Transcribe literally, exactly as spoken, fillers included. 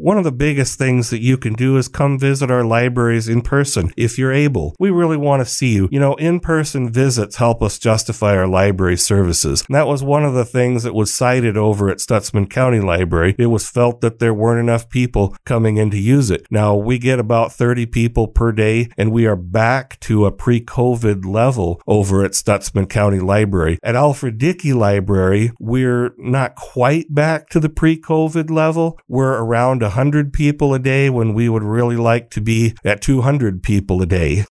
one of the biggest things that you can do is come visit our libraries in person if you're able. We really want to see you. You know, in-person visits help us justify our library services. And that was one of the things that was cited over at Stutsman County Library. It was felt that there weren't enough people coming in to use it. Now, we get about thirty people per day, and we are back to a pre-COVID level over at Stutsman County Library. At Alfred Dickey Library, we're not quite back to the pre-COVID level. We're around one hundred people a day when we would really like to be at two hundred people a day.